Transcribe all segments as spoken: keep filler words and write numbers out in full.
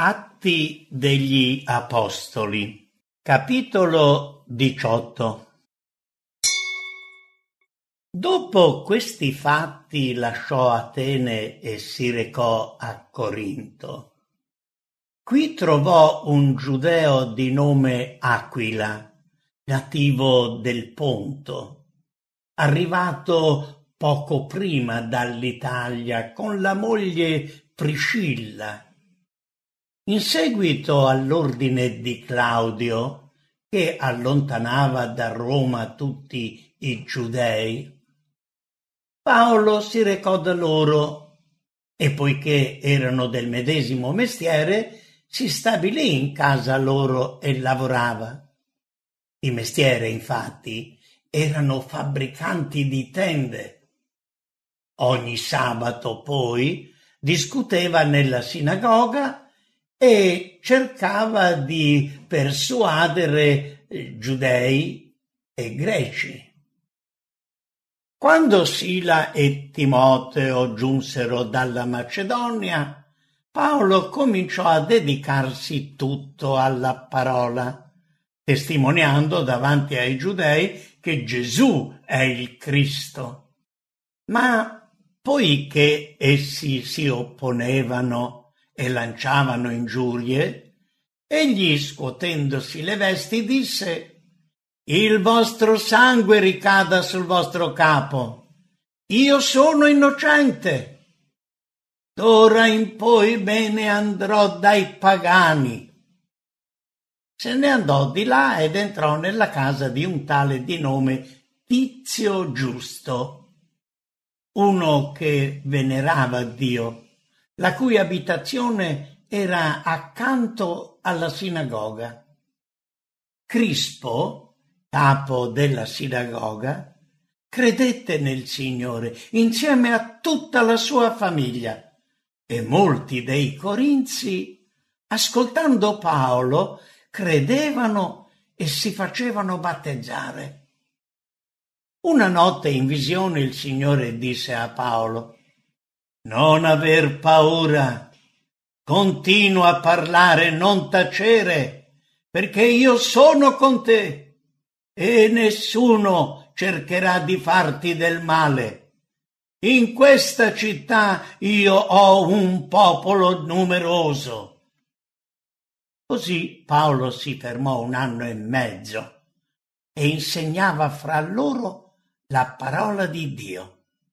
Atti degli Apostoli, capitolo diciotto. Dopo questi fatti lasciò Atene e si recò a Corinto. Qui trovò un giudeo di nome Aquila, nativo del Ponto, arrivato poco prima dall'Italia con la moglie Priscilla. In seguito all'ordine di Claudio, che allontanava da Roma tutti i giudei, Paolo si recò da loro e, poiché erano del medesimo mestiere, si stabilì in casa loro e lavorava. Il mestiere, infatti, erano fabbricanti di tende. Ogni sabato, poi, discuteva nella sinagoga e cercava di persuadere giudei e greci. Quando Sila e Timoteo giunsero dalla Macedonia, Paolo cominciò a dedicarsi tutto alla parola, testimoniando davanti ai giudei che Gesù è il Cristo. Ma poiché essi si opponevano e lanciavano ingiurie, egli, scuotendosi le vesti, disse: «Il vostro sangue ricada sul vostro capo. Io sono innocente. D'ora in poi me ne andrò dai pagani». Se ne andò di là ed entrò nella casa di un tale di nome Tizio Giusto, uno che venerava Dio, la cui abitazione era accanto alla sinagoga. Crispo, capo della sinagoga, credette nel Signore insieme a tutta la sua famiglia, e molti dei corinzi, ascoltando Paolo, credevano e si facevano battezzare. Una notte in visione il Signore disse a Paolo: «Non aver paura, continua a parlare, non tacere, perché io sono con te e nessuno cercherà di farti del male. In questa città io ho un popolo numeroso». Così Paolo si fermò un anno e mezzo e insegnava fra loro la parola di Dio.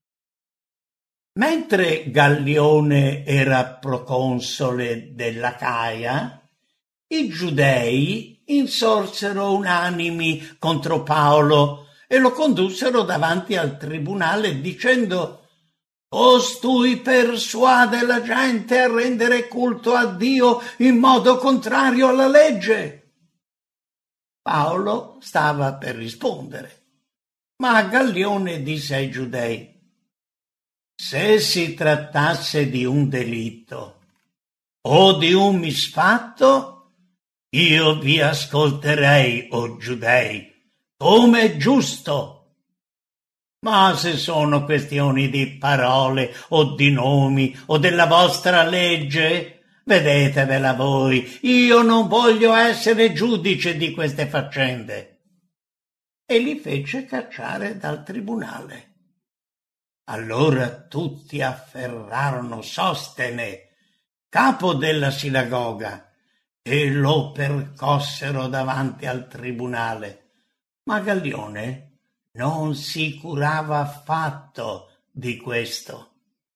Mentre Gallione era proconsole dell'Acaia, i giudei insorsero unanimi contro Paolo e lo condussero davanti al tribunale dicendo: «Costui persuade la gente a rendere culto a Dio in modo contrario alla legge». Paolo stava per rispondere, ma Gallione disse ai giudei: «Se si trattasse di un delitto o di un misfatto, io vi ascolterei, o giudei, come è giusto. Ma se sono questioni di parole o di nomi o della vostra legge, vedetevela voi, io non voglio essere giudice di queste faccende». E li fece cacciare dal tribunale. Allora tutti afferrarono Sostene, capo della sinagoga, e lo percossero davanti al tribunale. Ma Gallione non si curava affatto di questo.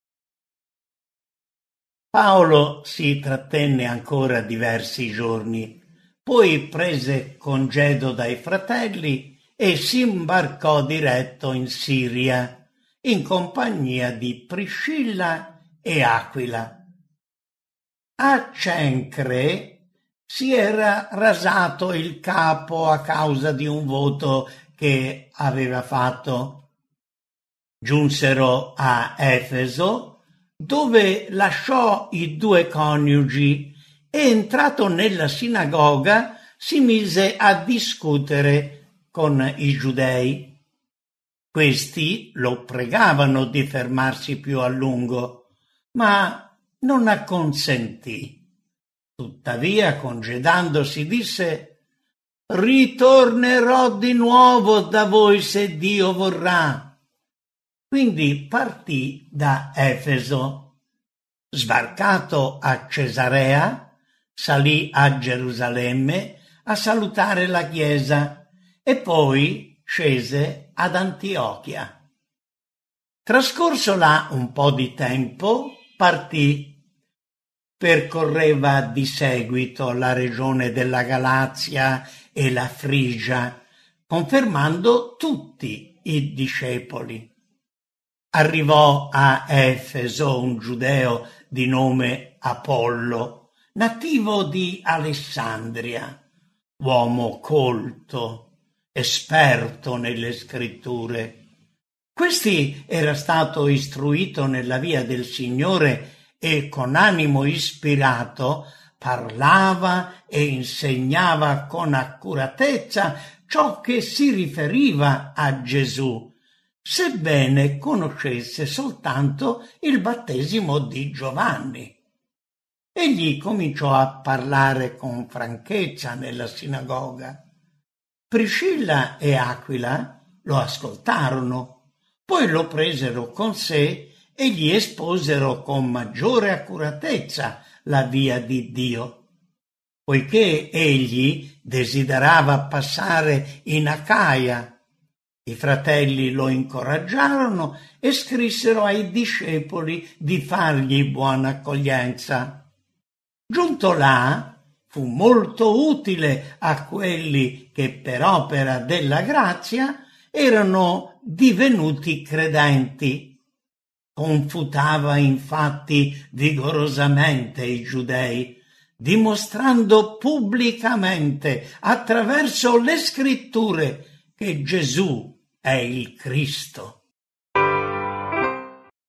Paolo si trattenne ancora diversi giorni, poi prese congedo dai fratelli e si imbarcò diretto in Siria, in compagnia di Priscilla e Aquila. A Cencre si era rasato il capo a causa di un voto che aveva fatto. Giunsero a Efeso, dove lasciò i due coniugi e, entrato nella sinagoga, si mise a discutere con i giudei. Questi lo pregavano di fermarsi più a lungo, ma non acconsentì. Tuttavia, congedandosi, disse: «Ritornerò di nuovo da voi se Dio vorrà». Quindi partì da Efeso. Sbarcato a Cesarea, salì a Gerusalemme a salutare la Chiesa e poi scese ad Antiochia. Trascorso là un po' di tempo, partì. Percorreva di seguito la regione della Galazia e la Frigia, confermando tutti i discepoli. Arrivò a Efeso un giudeo di nome Apollo, nativo di Alessandria, uomo colto, esperto nelle scritture. Questi era stato istruito nella via del Signore e con animo ispirato parlava e insegnava con accuratezza ciò che si riferiva a Gesù, sebbene conoscesse soltanto il battesimo di Giovanni. Egli cominciò a parlare con franchezza nella sinagoga. Priscilla e Aquila lo ascoltarono, poi lo presero con sé e gli esposero con maggiore accuratezza la via di Dio. Poiché egli desiderava passare in Acaia, i fratelli lo incoraggiarono e scrissero ai discepoli di fargli buona accoglienza. Giunto là, fu molto utile a quelli che per opera della grazia erano divenuti credenti. Confutava infatti vigorosamente i giudei, dimostrando pubblicamente attraverso le scritture che Gesù è il Cristo.